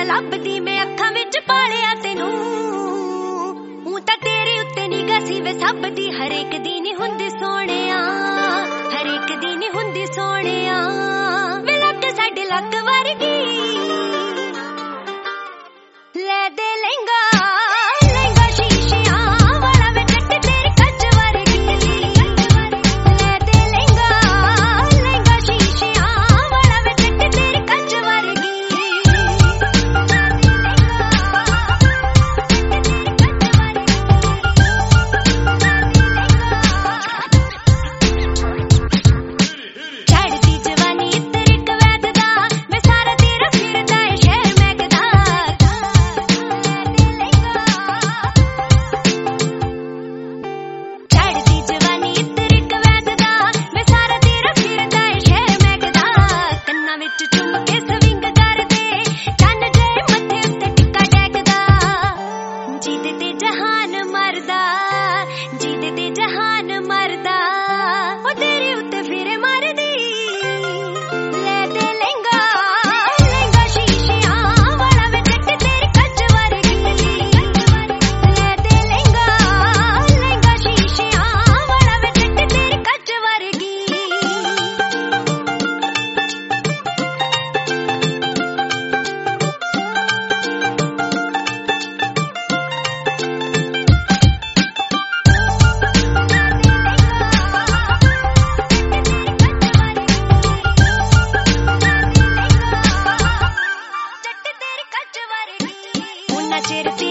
ਲੱਭਦੀ ਮੈਂ ਅੱਖਾਂ ਵਿੱਚ ਪਾਲਿਆ ਤੈਨੂੰ ਹੂੰ ਤਾਂ ਤੇਰੇ ਉੱਤੇ ਨਿਗਾਹ ਸੀ ਵੇ ਸਭ ਦੀ ਹਰੇਕ ਦੀ ਨਹੀਂ ਹੁੰਦੀ ਸੋਹਣਿਆ ਹਰੇਕ ਦੀ ਨਹੀਂ ਹੁੰਦੀ ਸੋਹਣਿਆ ਵੇ ਲੱਗ ਸਾਡੇ ਲੱਗ ਵਰਗੀ ਲੈ ਦੇ ਲਹਿੰਗਾ ਚਿਰ